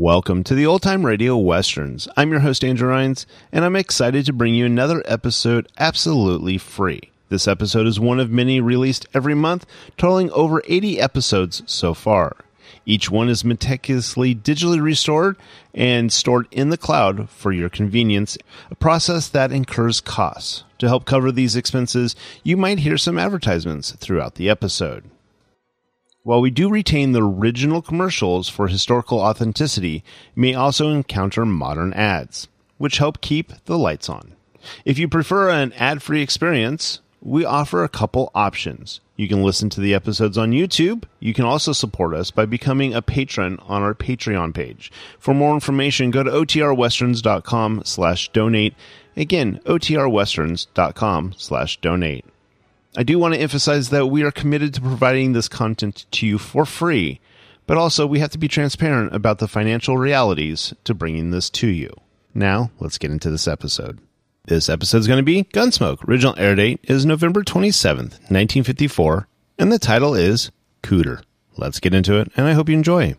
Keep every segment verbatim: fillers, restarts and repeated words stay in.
Welcome to the Old Time Radio Westerns. I'm your host, Andrew Rhynes, and I'm excited to bring you another episode absolutely free. This episode is one of many released every month, totaling over eighty episodes so far. Each one is meticulously digitally restored and stored in the cloud for your convenience, a process that incurs costs. To help cover these expenses, you might hear some advertisements throughout the episode. While we do retain the original commercials for historical authenticity, you may also encounter modern ads, which help keep the lights on. If you prefer an ad-free experience, we offer a couple options. You can listen to the episodes on YouTube. You can also support us by becoming a patron on our Patreon page. For more information, go to otrwesterns.com slash donate. Again, otrwesterns.com slash donate. I do want to emphasize that we are committed to providing this content to you for free, but also we have to be transparent about the financial realities to bringing this to you. Now, let's get into this episode. This episode is going to be Gunsmoke. Original air date is November twenty-seventh, nineteen fifty-four, and the title is Cooter. Let's get into it, and I hope you enjoy.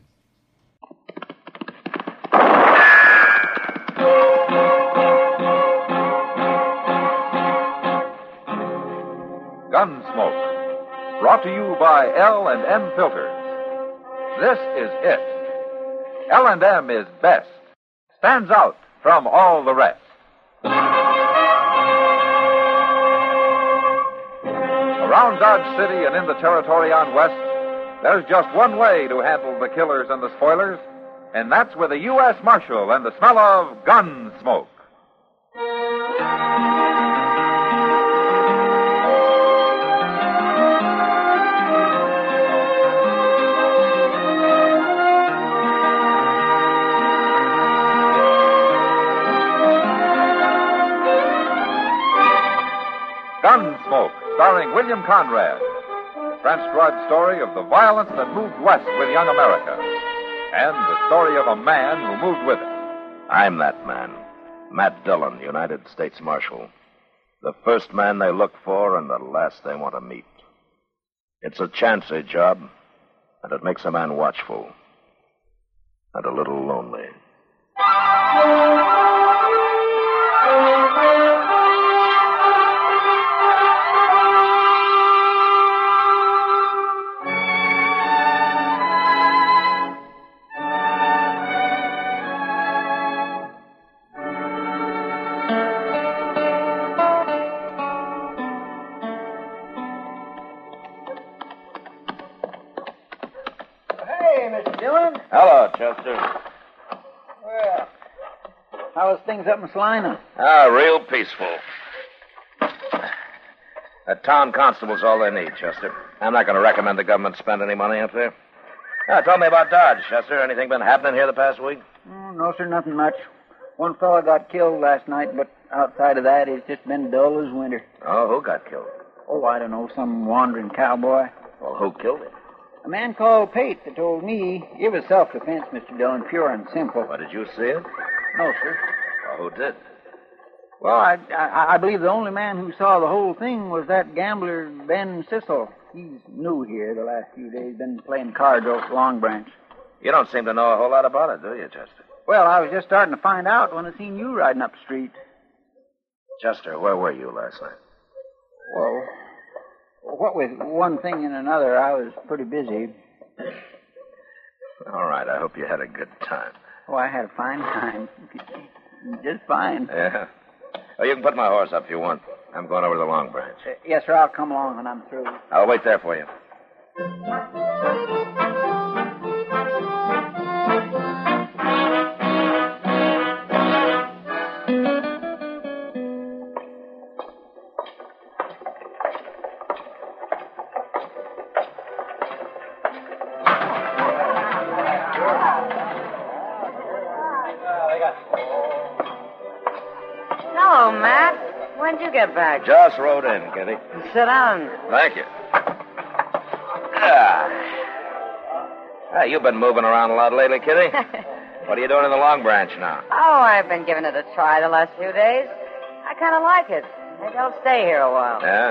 Gunsmoke, brought to you by L and M Filters. This is it. L and M is best. Stands out from all the rest. Around Dodge City and in the territory on West, there's just one way to handle the killers and the spoilers, and that's with a U S Marshal and the smell of Gunsmoke. Gunsmoke, starring William Conrad. Transcribed story of the violence that moved west with young America. And the story of a man who moved with it. I'm that man. Matt Dillon, United States Marshal. The first man they look for and the last they want to meet. It's a chancy job, and it makes a man watchful. And a little lonely. Hello, Chester. Well, how's things up in Salina? Ah, real peaceful. That town constable's all they need, Chester. I'm not going to recommend the government spend any money up there. Ah, tell me about Dodge, Chester. Anything been happening here the past week? Oh, no, sir, nothing much. One fellow got killed last night, but outside of that, it's just been dull as winter. Oh, who got killed? Oh, I don't know, some wandering cowboy. Well, who killed him? A man called Pate that told me it was self-defense, Mister Dillon, pure and simple. Well, did you see it? No, sir. Well, who did? Well, I, I, I believe the only man who saw the whole thing was that gambler, Ben Sissel. He's new here the last few days, been playing cards over at Long Branch. You don't seem to know a whole lot about it, do you, Chester? Well, I was just starting to find out when I seen you riding up the street. Chester, where were you last night? Well, what with one thing and another, I was pretty busy. All right, I hope you had a good time. Oh, I had a fine time. Just fine. Yeah? Oh, you can put my horse up if you want. I'm going over to the Long Branch. Uh, yes, sir, I'll come along when I'm through. I'll wait there for you. Hello, Matt. When'd you get back? Just rode in, Kitty. Sit down. Thank you. Ah. Ah, you've been moving around a lot lately, Kitty. What are you doing in the Long Branch now? Oh, I've been giving it a try the last few days. I kind of like it. Maybe I'll stay here a while. Yeah?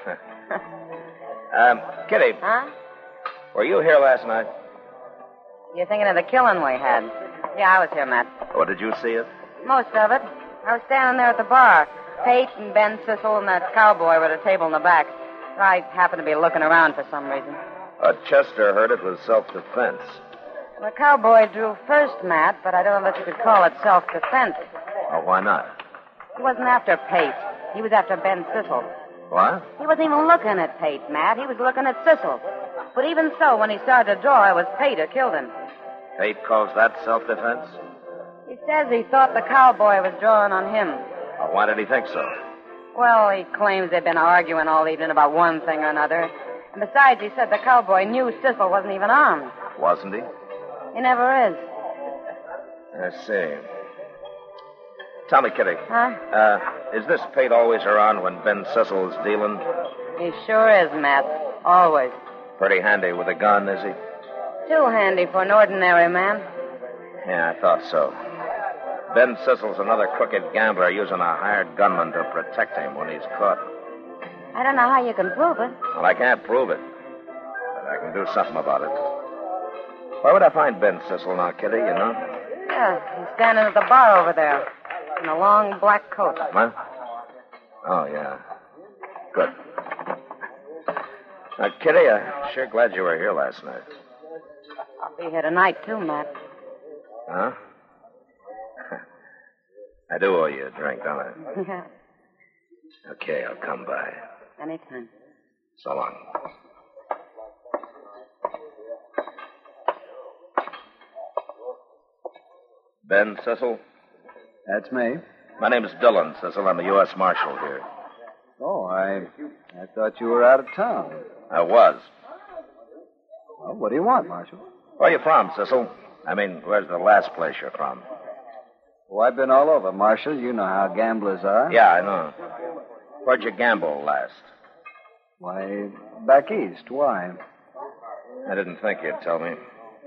um, Kitty. Huh? Were you here last night? You're thinking of the killing we had? Yeah, I was here, Matt. Or did you see it? Most of it. I was standing there at the bar. Pate and Ben Sissel and that cowboy were at a table in the back. I happened to be looking around for some reason. Uh, Chester heard it was self-defense. The cowboy drew first, Matt, but I don't know that you could call it self-defense. Oh, why not? He wasn't after Pate. He was after Ben Sissel. What? He wasn't even looking at Pate, Matt. He was looking at Sissel. But even so, when he started to draw, it was Pate who killed him. Pate calls that self-defense? He says he thought the cowboy was drawing on him. Oh, why did he think so? Well, he claims they've been arguing all evening about one thing or another. And besides, he said the cowboy knew Sissel wasn't even armed. Wasn't he? He never is. I see. Tell me, Kitty. Huh? Uh, is this Pate always around when Ben Sissel's dealing? He sure is, Matt. Always. Pretty handy with a gun, is he? Too handy for an ordinary man. Yeah, I thought so. Ben Sissel's another crooked gambler using a hired gunman to protect him when he's caught. I don't know how you can prove it. Well, I can't prove it, but I can do something about it. Where would I find Ben Sissel now, Kitty, you know? Yeah, he's standing at the bar over there in a long black coat. What? Oh, yeah. Good. Now, Kitty, I'm sure glad you were here last night. I'll be here tonight, too, Matt. Huh? I do owe you a drink, don't I? Yeah, Okay, I'll come by. anytime. So long. Ben Sissel? That's me. My name is Dillon Sissel. I'm a U S Marshal here. Oh, I I thought you were out of town. I was. Well, what do you want, Marshal? Where are you from, Sissel? I mean, where's the last place you're from? Oh, I've been all over, Marshal. You know how gamblers are. Yeah, I know. Where'd you gamble last? Why, back east. Why? I didn't think you'd tell me.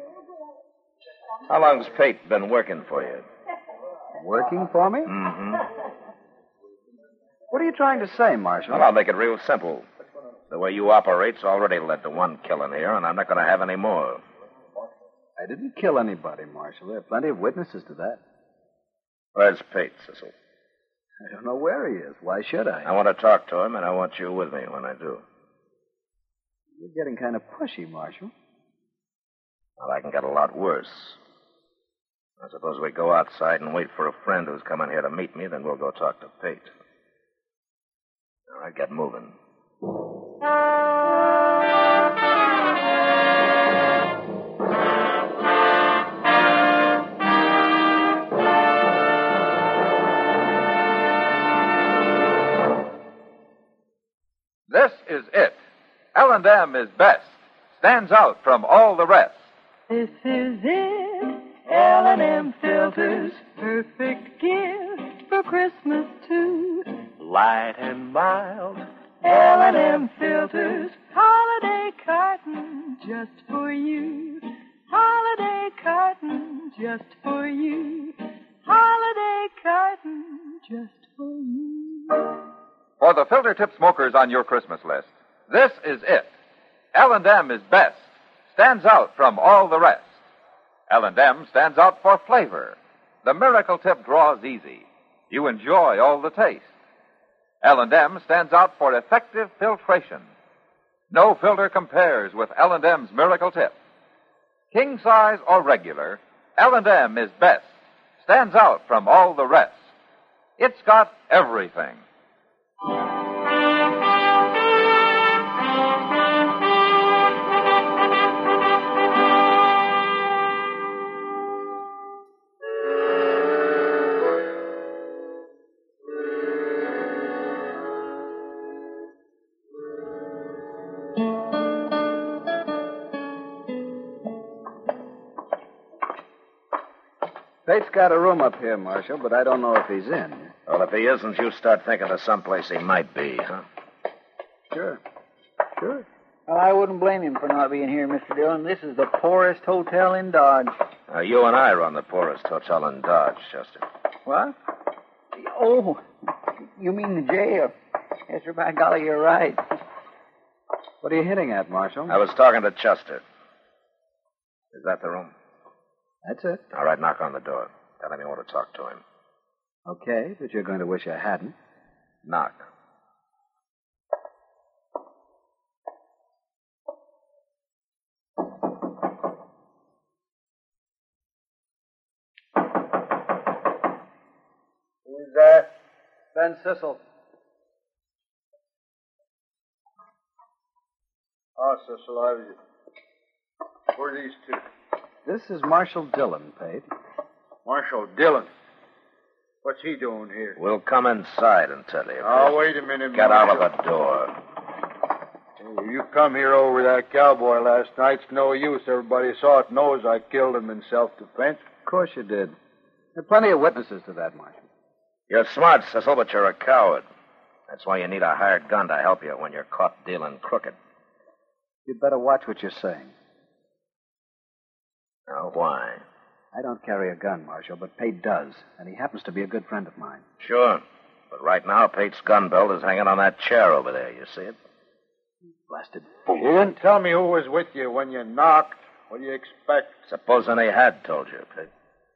How long's Pate been working for you? Working for me? Mm-hmm. What are you trying to say, Marshal? Well, I'll make it real simple. The way you operate's already led to one killing here, and I'm not going to have any more. I didn't kill anybody, Marshal. There are plenty of witnesses to that. Where's Pate, Sissel? I don't know where he is. Why should I? I want to talk to him, and I want you with me when I do. You're getting kind of pushy, Marshal. Well, I can get a lot worse. I suppose we go outside and wait for a friend who's coming here to meet me, then we'll go talk to Pate. All right, get moving. This is it. L and M is best. Stands out from all the rest. This is it. L and M filters, perfect gift for Christmas too. Light and mild. L and M filters, holiday carton just for you. Holiday carton just for you. Holiday carton just for you. For the filter tip smokers on your Christmas list, this is it. L and M is best. Stands out from all the rest. L and M stands out for flavor. The miracle tip draws easy. You enjoy all the taste. L and M stands out for effective filtration. No filter compares with L and M's miracle tip. King size or regular, L and M is best. Stands out from all the rest. It's got everything. Pate's got a room up here, Marshal, but I don't know if he's in. Well, if he isn't, you start thinking of someplace he might be, huh? Sure. Sure. Well, I wouldn't blame him for not being here, Mister Dillon. This is the poorest hotel in Dodge. Uh, you and I run the poorest hotel in Dodge, Chester. What? Oh, you mean the jail? Yes, sir, by golly, you're right. What are you hitting at, Marshal? I was talking to Chester. Is that the room? That's it. All right, knock on the door. Tell him you want to talk to him. Okay, but you're going to wish I hadn't. Knock. Who's that? Ben Sissel. Oh, Cecil, I was... Who are these two? This is Marshal Dillon, Pate. Marshal Dillon. What's he doing here? We'll come inside and tell you. Oh, wait a minute, Get out Marshal. of the door. Hey, you come here over that cowboy last night. It's no use. Everybody saw it, knows I killed him in self-defense. Of course you did. There are plenty of witnesses to that, Marshal. You're smart, Cecil, but you're a coward. That's why you need a hired gun to help you when you're caught dealing crooked. You'd better watch what you're saying. Now, why? I don't carry a gun, Marshal, but Pate does, and he happens to be a good friend of mine. Sure. But right now, Pate's gun belt is hanging on that chair over there. You see it? Blasted You didn't tell me who was with you when you knocked. What do you expect? Supposing he had told you, Pete.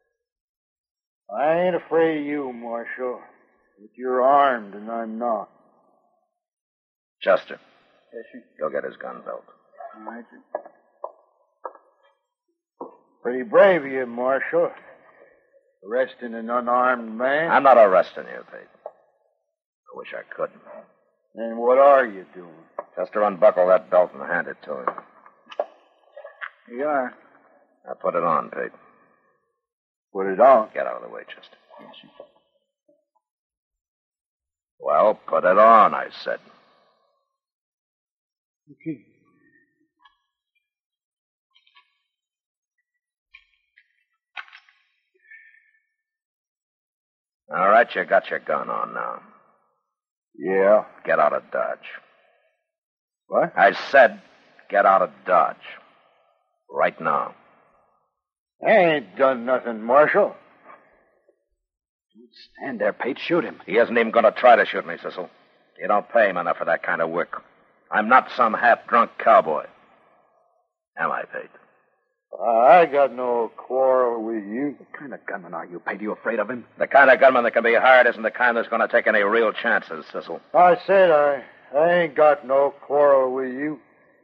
I ain't afraid of you, Marshal. But you're armed, and I'm not. Chester. Yes, sir. Go get his gun belt. All right, sir. Pretty brave of you, Marshal. Arresting an unarmed man. I'm not arresting you, Pete. I wish I could. Then what are you doing? Chester, unbuckle that belt and hand it to him. Here you are. Now put it on, Pete. Put it on. Get out of the way, Chester. Yes, sir. Well, put it on, I said. Okay. All right, you got your gun on now. Yeah. Get out of Dodge. What? I said get out of Dodge. Right now. I ain't done nothing, Marshal. Stand there, Pate. Shoot him. He isn't even going to try to shoot me, Cecil. You don't pay him enough for that kind of work. I'm not some half-drunk cowboy. Am I, Pate? I got no quarrel with you. What kind of gunman are you, Pate? Are you afraid of him? The kind of gunman that can be hired isn't the kind that's going to take any real chances, Cecil. I said I, I ain't got no quarrel with you.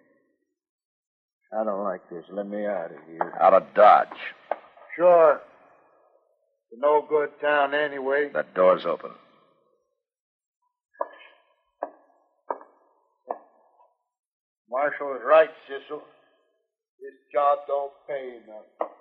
I don't like this. Let me out of here. Out of Dodge. Sure. It's a no good town anyway. That door's open. Marshal is right, Cecil. This job don't pay enough.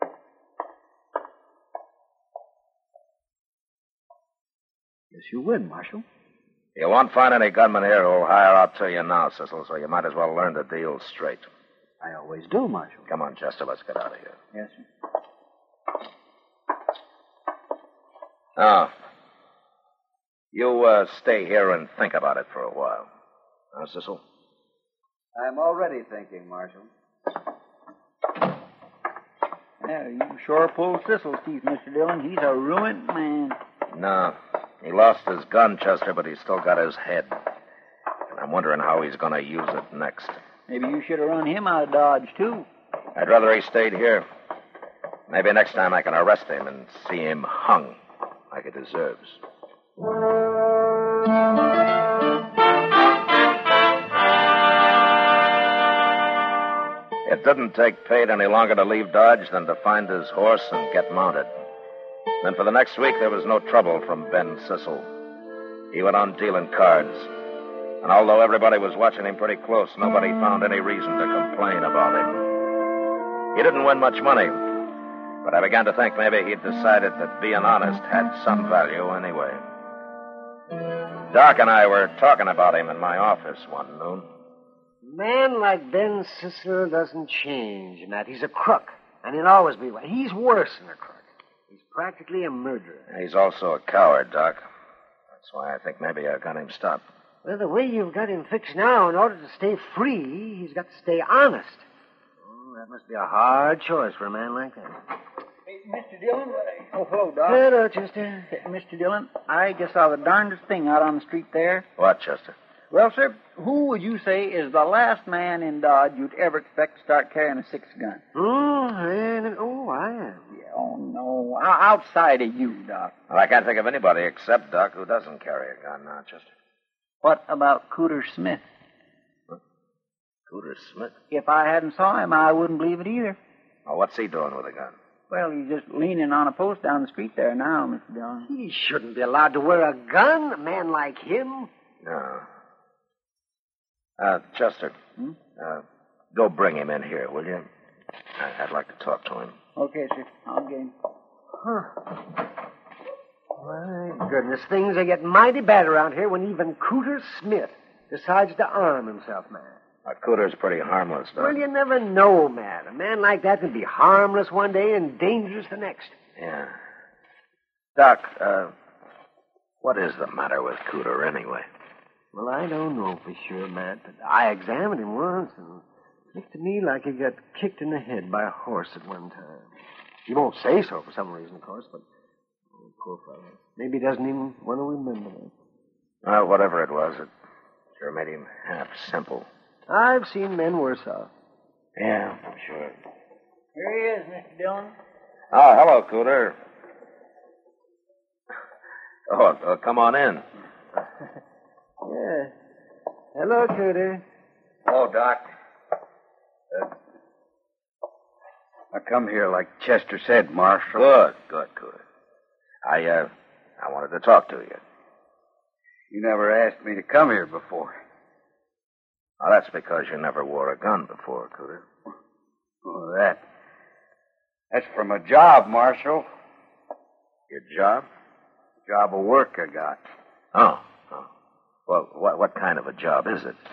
Yes, you win, Marshal. You won't find any gunmen here who'll hire out to you now, Cecil, so you might as well learn the deal straight. I always do, Marshal. Come on, Chester, let's get out of here. Yes, sir. Now, you uh, stay here and think about it for a while. Huh, Cecil? I'm already thinking, Marshal. Yeah, you sure pulled Sissel's teeth, Mister Dillon. He's a ruined man. No. He lost his gun, Chester, but he's still got his head. And I'm wondering how he's going to use it next. Maybe you should have run him out of Dodge, too. I'd rather he stayed here. Maybe next time I can arrest him and see him hung like he deserves. It didn't take Pate any longer to leave Dodge than to find his horse and get mounted. Then for the next week, there was no trouble from Ben Sissel. He went on dealing cards. And although everybody was watching him pretty close, nobody found any reason to complain about him. He didn't win much money, but I began to think maybe he'd decided that being honest had some value anyway. Doc and I were talking about him in my office one noon. A man like Ben Sissel doesn't change, Matt. He's a crook, and he'll always be one. He's worse than a crook. He's practically a murderer. He's also a coward, Doc. That's why I think maybe I got him stopped. Well, the way you've got him fixed now, in order to stay free, he's got to stay honest. Oh, that must be a hard choice for a man like that. Hey, Mister Dillon? Oh, hello, Doc. Hello, Chester. Hey, Mister Dillon, I just saw the darndest thing out on the street there. What, Chester? Well, sir, who would you say is the last man in Dodge you'd ever expect to start carrying a six gun? Oh, man. Oh, I am. Yeah, oh, no. O- outside of you, Doc. Well, I can't think of anybody except Doc who doesn't carry a gun now, Chester. What about Cooter Smith? Huh? Cooter Smith? If I hadn't saw him, I wouldn't believe it either. Oh, what's he doing with a gun? Well, he's just leaning on a post down the street there now, Mister Dillon. He shouldn't be allowed to wear a gun, a man like him. No. Uh, Chester, Hmm? uh, go bring him in here, will you? I- I'd like to talk to him. Okay, sir. I'll get him. Huh. My goodness, things are getting mighty bad around here when even Cooter Smith decides to arm himself, man. Uh, Cooter's pretty harmless, though. Well, you never know, man. A man like that can be harmless one day and dangerous the next. Yeah. Doc, uh, what is the matter with Cooter, anyway? Well, I don't know for sure, Matt, but I examined him once, and it looked to me like he got kicked in the head by a horse at one time. He won't say so for some reason, of course, but oh, poor fellow. Maybe he doesn't even want to remember it. Well, whatever it was, it sure made him half simple. I've seen men worse off. Yeah, I'm sure. Here he is, Mister Dillon. Oh, hello, Cooter. Oh, uh, come on in. Yeah. Hello, Cooter. Oh, Doc. Uh, I come here like Chester said, Marshal. Good, good, Cooter. I, uh, I wanted to talk to you. You never asked me to come here before. Well, that's because you never wore a gun before, Cooter. Oh, that. That's from a job, Marshal. Your job? Job of work I got. Oh, oh. Well, what, what kind of a job is it?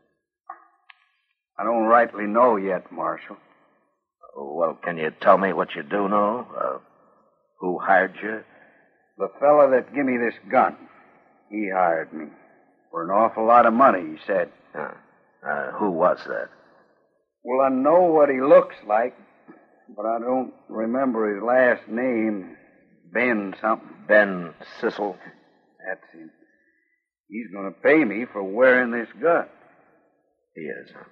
I don't rightly know yet, Marshal. Well, can you tell me what you do know? Uh, who hired you? The fella that give me this gun, he hired me. For an awful lot of money, he said. Uh, uh, who was that? Well, I know what he looks like, but I don't remember his last name. Ben something. Ben Sissel? That's him. He's going to pay me for wearing this gun. He is, huh?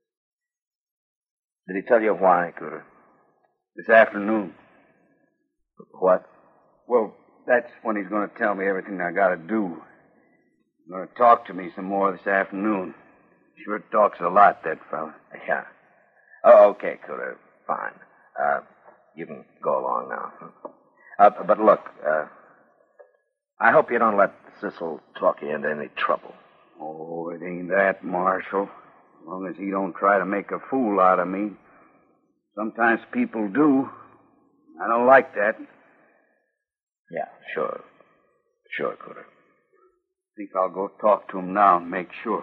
Did he tell you why, Cooter? This afternoon. What? Well, that's when he's going to tell me everything I got to do. He's going to talk to me some more this afternoon. Sure talks a lot, that fella. Yeah. Oh, okay, Cooter. Fine. Uh, you can go along now. Uh, but look, uh, I hope you don't let Sissel talk you into any trouble. Oh, it ain't that, Marshal. As long as he don't try to make a fool out of me. Sometimes people do. I don't like that. Yeah, sure. Sure, Cooter. I think I'll go talk to him now and make sure.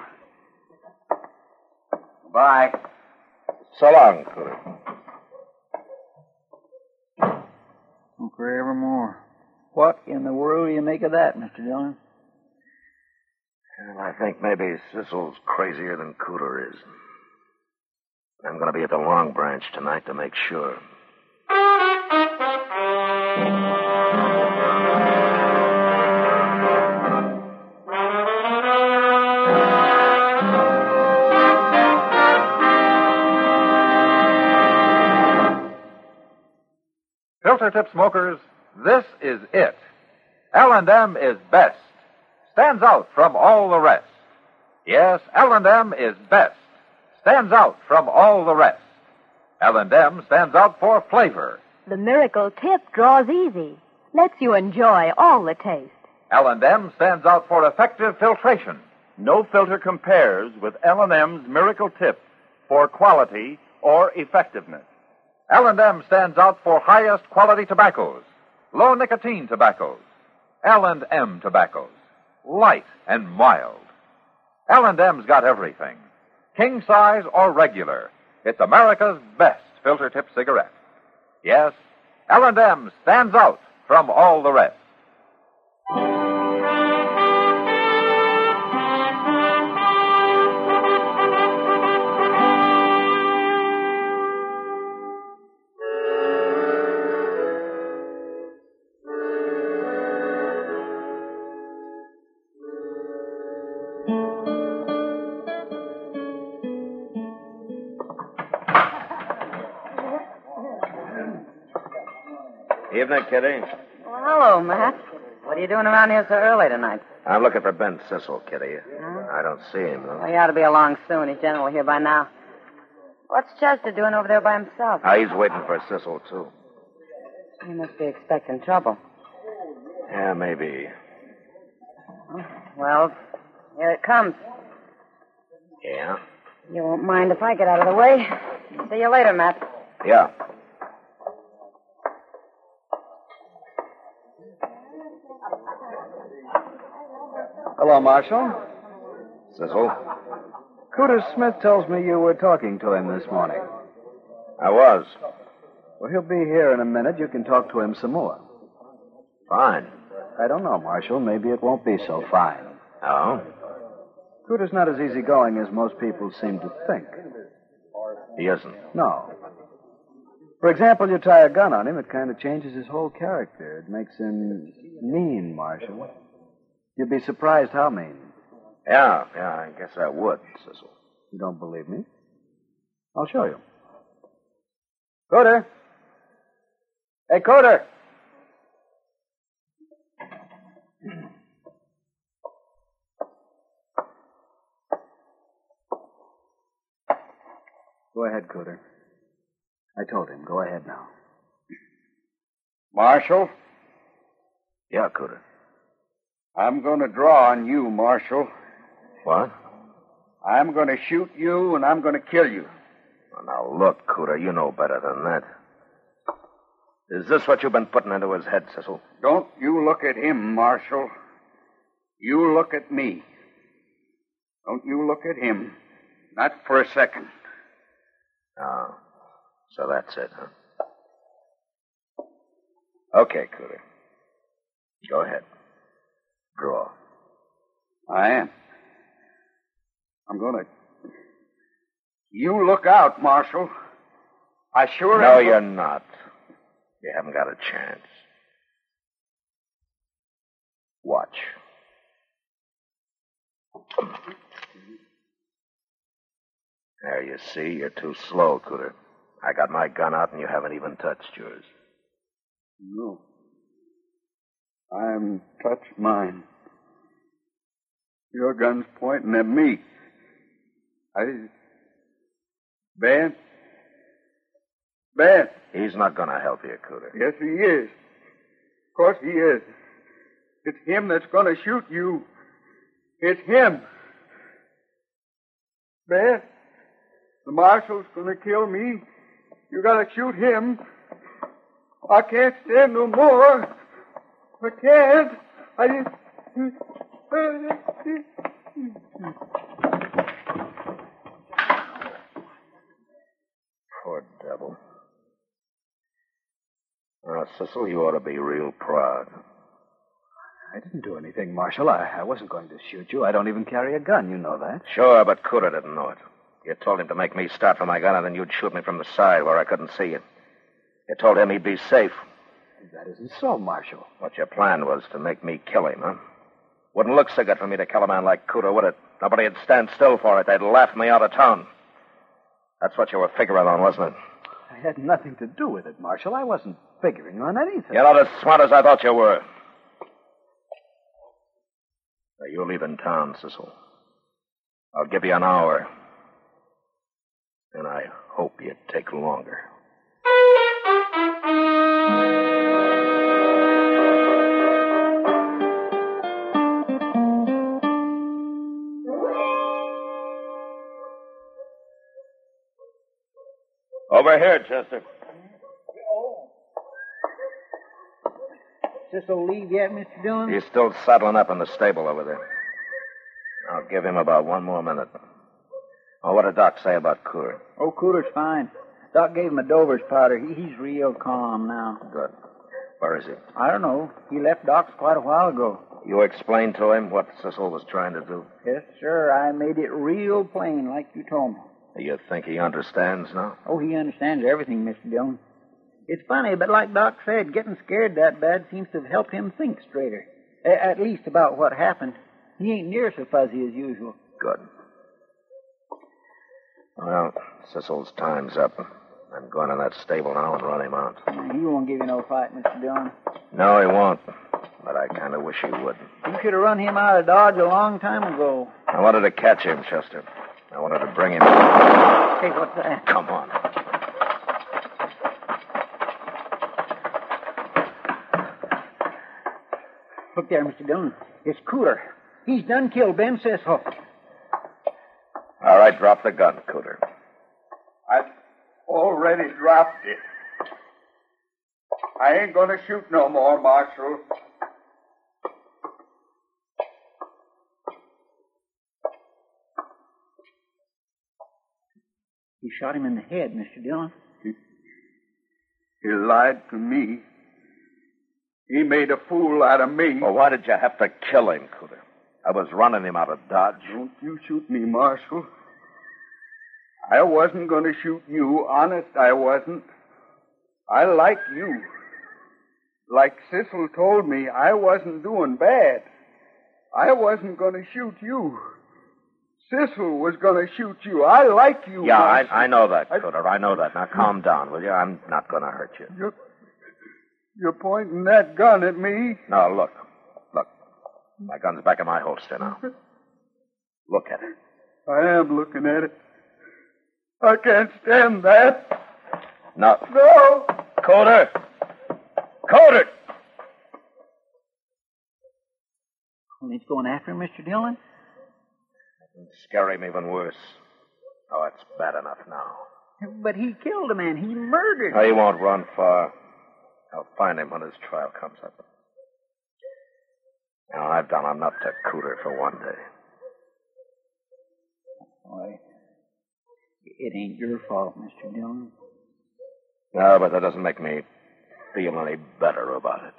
Bye. So long, Cooter. Forevermore. What in the world do you make of that, Mister Dillon? Well, I think maybe Sissel's crazier than Cooter is. I'm going to be at the Long Branch tonight to make sure. Filter tip smokers, this is it. L and M is best. Stands out from all the rest. Yes, L and M is best. Stands out from all the rest. L and M stands out for flavor. The Miracle Tip draws easy. Lets you enjoy all the taste. L and M stands out for effective filtration. No filter compares with L and M's Miracle Tip for quality or effectiveness. L and M stands out for highest quality tobaccos, low nicotine tobaccos, L and M tobaccos, light and mild. L and M's got everything, king size or regular. It's America's best filter tip cigarette. Yes, L and M stands out from all the rest. Evening, Kitty. Well, hello, Matt. What are you doing around here so early tonight? I'm looking for Ben Sissel, Kitty. Huh? I don't see him, though. Well, he ought to be along soon. He's generally here by now. What's Chester doing over there by himself? Ah, he's waiting for Sissel, too. He must be expecting trouble. Yeah, maybe. Well, here it comes. Yeah? You won't mind if I get out of the way. See you later, Matt. Yeah. Hello, Marshal. Sissel? Cooter Smith tells me you were talking to him this morning. I was. Well, he'll be here in a minute. You can talk to him some more. Fine. I don't know, Marshal. Maybe it won't be so fine. Oh? Cooter's not as easygoing as most people seem to think. He isn't? No. For example, you tie a gun on him, it kind of changes his whole character. It makes him mean, Marshal. You'd be surprised how mean. Yeah, yeah, I guess I would, Sissel. You don't believe me? I'll show you. Cooter! Hey, Cooter! Go ahead, Cooter. I told him. Go ahead now. Marshal? Yeah, Cooter. I'm going to draw on you, Marshal. What? I'm going to shoot you, and I'm going to kill you. Well, now, look, Cooter, you know better than that. Is this what you've been putting into his head, Sissel? Don't you look at him, Marshal. You look at me. Don't you look at him. Not for a second. Oh, so that's it, huh? Okay, Cooter. Go ahead. Draw. I am. I'm going to... You look out, Marshal. I sure No, am... you're not. You haven't got a chance. Watch. There, you see, you're too slow, Cooter. I got my gun out and you haven't even touched yours. No. I haven't touched mine. Your gun's pointing at me. I... Ben? Ben? He's not going to help you, Cooter. Yes, he is. Of course he is. It's him that's going to shoot you. It's him. Ben, the marshal's going to kill me. You got to shoot him. I can't stand no more. I can't. I just... Poor devil. Now, Sissel, you ought to be real proud. I didn't do anything, Marshal. I, I wasn't going to shoot you. I don't even carry a gun. You know that. Sure, but Cooter didn't know it. You told him to make me start for my gun, and then you'd shoot me from the side where I couldn't see you. You told him he'd be safe. That isn't so, Marshal. What your plan was to make me kill him, huh? Wouldn't look so good for me to kill a man like Cooter, would it? Nobody'd stand still for it. They'd laugh me out of town. That's what you were figuring on, wasn't it? I had nothing to do with it, Marshal. I wasn't figuring on anything. You're not as smart as I thought you were. Now, you're leaving town, Sissel. I'll give you an hour. And I hope you take longer. Over here, Chester. Sissel leave yet, Mister Dillon? He's still saddling up in the stable over there. I'll give him about one more minute. Oh, what did Doc say about Cooter? Oh, Cooter's fine. Doc gave him a Dover's powder. He, he's real calm now. Good. Where is he? I don't know. He left Doc's quite a while ago. You explained to him what Sissel was trying to do? Yes, sir. I made it real plain, like you told me. You think he understands now? Oh, he understands everything, Mister Dillon. It's funny, but like Doc said, getting scared that bad seems to have helped him think straighter. A- at least about what happened. He ain't near so fuzzy as usual. Good. Well, Sissel's time's up. I'm going to that stable now and run him out. He won't give you no fight, Mister Dillon. No, he won't. But I kind of wish he would. You should have run him out of Dodge a long time ago. I wanted to catch him, Chester. I wanted to bring him. Hey, what's that? Come on. Look there, Mister Dillon. It's Cooter. He's done killed Ben Cecil. All right, drop the gun, Cooter. I've already dropped it. I ain't gonna shoot no more, Marshal. You shot him in the head, Mister Dillon. He, he lied to me. He made a fool out of me. Well, why did you have to kill him, Cooter? I was running him out of Dodge. Don't you shoot me, Marshal. I wasn't going to shoot you. Honest, I wasn't. I like you. Like Cecil told me, I wasn't doing bad. I wasn't going to shoot you. Cecil was going to shoot you. I like you, Yeah, Marshal. I, I know that, Cooter. I know that. Now, calm down, will you? I'm not going to hurt you. You're, you're pointing that gun at me? No, look. Look. My gun's back in my holster now. Look at it. I am looking at it. I can't stand that. No. No. Cooter! Cooter! And he's going after him, Mister Dillon? Scare him even worse. Oh, it's bad enough now. But he killed a man. He murdered him. Oh, he won't run far. I'll find him when his trial comes up. Now, I've done enough to Cooter for one day. Boy, it ain't your fault, Mister Dillon. No, but that doesn't make me feel any better about it.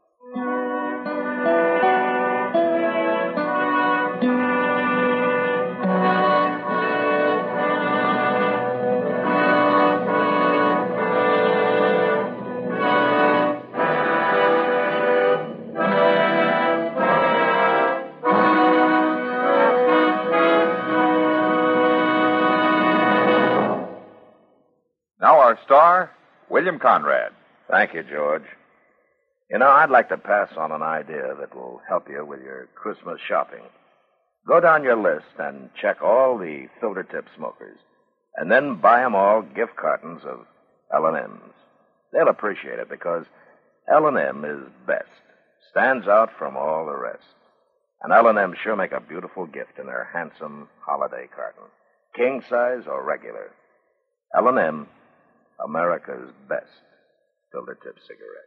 Now our star, William Conrad. Thank you, George. You know, I'd like to pass on an idea that will help you with your Christmas shopping. Go down your list and check all the filter tip smokers, and then buy them all gift cartons of L and M's. They'll appreciate it because L and M is best, stands out from all the rest. And L and M sure make a beautiful gift in their handsome holiday carton, king size or regular. L and M, America's best filter tip cigarette.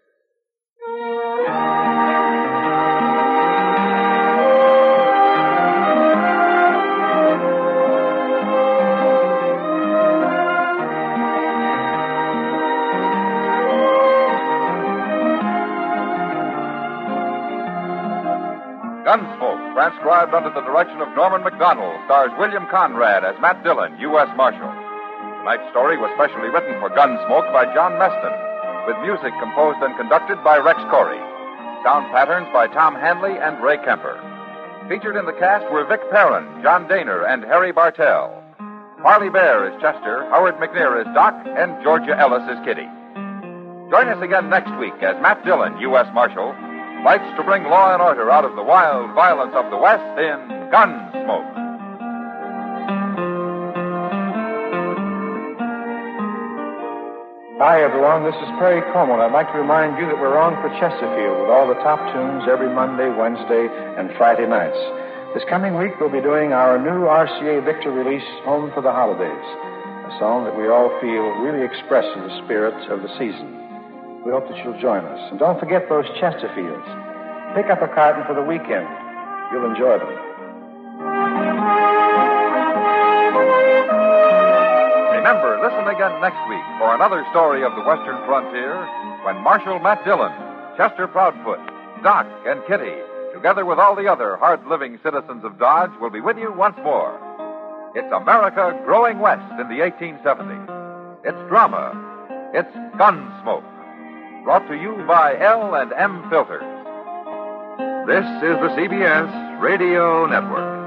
Gunsmoke, transcribed under the direction of Norman Macdonald, stars William Conrad as Matt Dillon, U S Marshal. Tonight's story was specially written for Gunsmoke by John Meston, with music composed and conducted by Rex Corey. Sound patterns by Tom Hanley and Ray Kemper. Featured in the cast were Vic Perrin, John Daner, and Harry Bartell. Marley Bear is Chester, Howard McNear is Doc, and Georgia Ellis is Kitty. Join us again next week as Matt Dillon, U S Marshal, fights to bring law and order out of the wild violence of the West in Gunsmoke. Hi, everyone. This is Perry Como, and I'd like to remind you that we're on for Chesterfield with all the top tunes every Monday, Wednesday, and Friday nights. This coming week, we'll be doing our new R C A Victor release, Home for the Holidays, a song that we all feel really expresses the spirit of the season. We hope that you'll join us. And don't forget those Chesterfields. Pick up a carton for the weekend. You'll enjoy them. Remember, listen again next week for another story of the Western frontier when Marshal Matt Dillon, Chester Proudfoot, Doc, and Kitty, together with all the other hard-living citizens of Dodge, will be with you once more. It's America growing west in the eighteen seventies. It's drama. It's Gunsmoke. Brought to you by L and M Filters. This is the C B S Radio Network.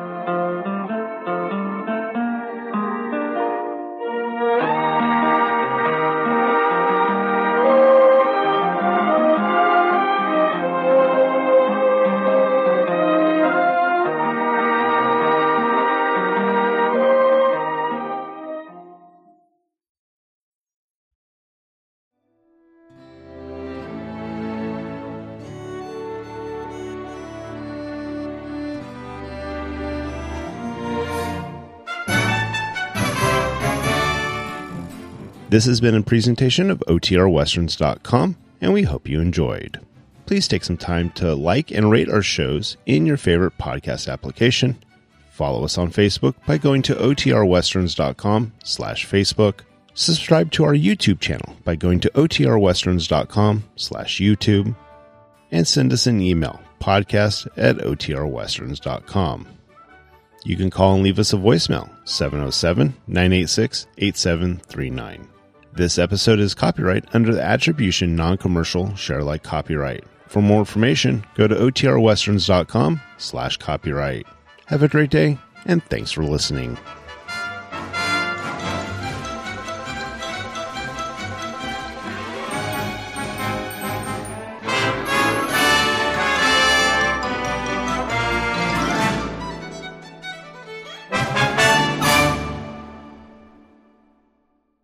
This has been a presentation of O T R westerns dot com, and we hope you enjoyed. Please take some time to like and rate our shows in your favorite podcast application. Follow us on Facebook by going to O T R westerns dot com slash Facebook. Subscribe to our YouTube channel by going to O T R westerns dot com slash YouTube. And send us an email, podcast at O T R westerns dot com. You can call and leave us a voicemail, seven oh seven, nine eight six, eight seven three nine. This episode is copyright under the Attribution Non-Commercial Share-alike copyright. For more information, go to O T R westerns dot com slash copyright. Have a great day, and thanks for listening.